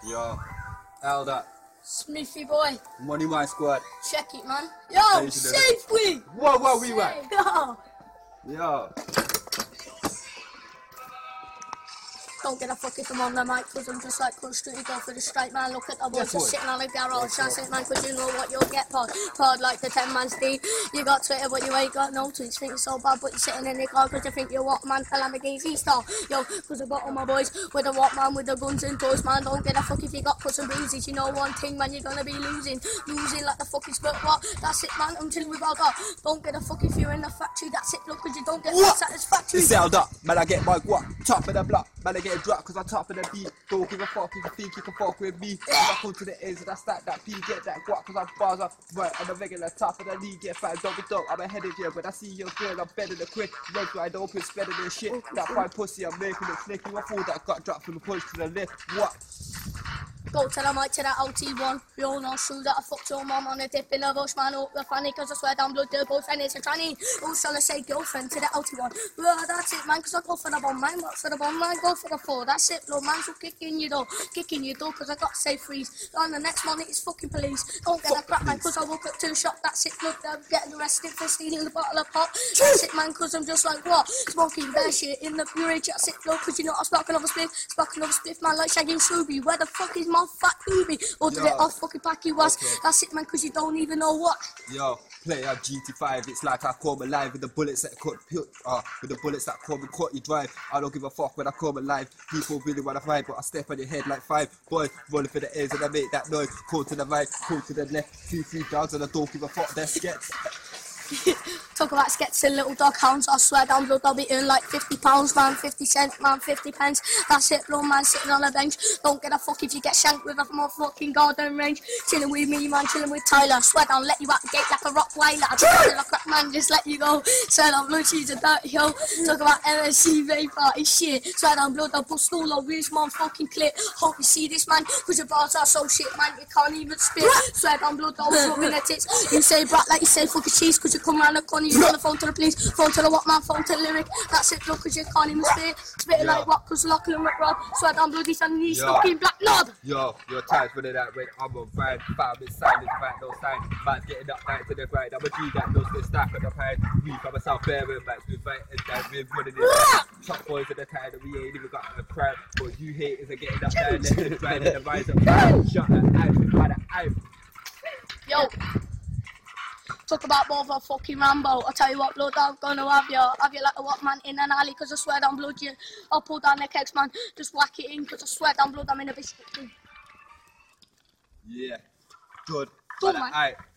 Yo, Elder, Smithy boy, Money My Squad. check it, man. Yo, safely. Whoa, we went. Yo. Yo. Don't get a fuck if I'm on the mic, cause I'm just like Crush Street, go for the straight man, look at the boys just sitting on the garage, that's it man, cause you know what you'll get, pod like the 10 man Steve, you got Twitter but you ain't got no tweets, think you're so bad but you're sitting in the car cause you think you're what man, tell I'm against E-Star, yo, cause I got all my boys, with the what man, with the guns and toys man, don't get a fuck if you got puss and bruises, you know one thing man, you're gonna be losing like the fucking spurt, what, that's it man, until we've all got, don't get a fuck if you're in the factory, that's it, look, cause you don't get satisfactory. It's held up, man, I get my guap, top of the block, man, I get a drop cause I'm top of the beat, don't give a fuck if you think you can fuck with me, I come to the ends and I stack that P, get that guap cause I'm bars up, right, I'm a regular top of the league, get fat, don't be dope, I'm ahead of you, when I see your girl, I'm better than quick, legs wide open, it's better than shit, that fine pussy, I'm making it slick, you a fool that got dropped from the punch to the left, what? Go tell a mate to that OT1. We all know true that I fucked your mum on a dip in a bush, man. Hope you're funny, cause I swear down blood, their boyfriend is a tranny. Who shall I say girlfriend to the OT1? Well, that's it, man, cause I go for the bomb, man. Go for the bomb, man. Go for the 4. That's it, blood, man. So kicking you door, cause I got safe freeze. On the next morning, it's fucking police. Don't get a crap, man, cause I woke up 2 shots. That's it, blood. I'm getting arrested for stealing the bottle of pop. That's it, man, cause I'm just like, what? Smoking bear shit in the purage. That's it, blood, cause you know I'm sparking over spliff, man, like Shaggy and Scooby. Where the fuck is my fat Ubi? Or did it off fucking pack you was? Okay. That's it, man, cause you don't even know what. Yo, play out GT5, it's like I come alive with the bullets that cut, with the bullets that come and cut you drive. I don't give a fuck when I come alive. People really wanna fight, but I step on your head like 5 boys rolling for the ears and I make that noise. Call to the right, call to the left, 2, 3 dogs and I don't give a fuck. They're skets. Talk about skets and little dog hounds, I swear down blood I'll be earning like £50, man, 50 cents, man, 50 pence. That's it, blood, man, sitting on a bench. Don't get a fuck if you get shanked with a motherfucking garden range. Chilling with me, man, chilling with Tyler. Swear down, let you out the gate like a Rottweiler. I just like a crap, man, just let you go. Swear down, blood, she's a dirty hoe. Talk about MSC vapor, it's shit. Swear down, blood, I'll bust all over his motherfucking clip. Hope you see this, man, cause your bars are so shit, man, you can't even spit. Swear down, blood, I'll fucking the tits. You say brat like you say fucking cheese, cause you come round the corner. You on the phone to the police, phone to the what man, phone to the lyric. That's it, look, cause you can't even spit it like what, cause Lachlan and Rick Rob. Swear down bloody son, he's fucking black knob. Yo, your time's running out when I'm on fire. 5 minutes silent, back no sign. Man's getting up night to the grind. I'm a G that knows the stack on the pine. We from a South Bearing, Max, we fight and down, we're running it. Top boys at the time that we ain't even got a crowd. But you haters are getting up down, left and right, and the rise up. Shut the out, by the out. Yo. Talk about both a fucking Rambo. I tell you what, blood, I'm gonna have you like a what man in an alley, cause I swear down blood, I'll pull down the kegs, man, just whack it in, cause I swear down blood, I'm in a biscuit. Yeah, good. Good, man.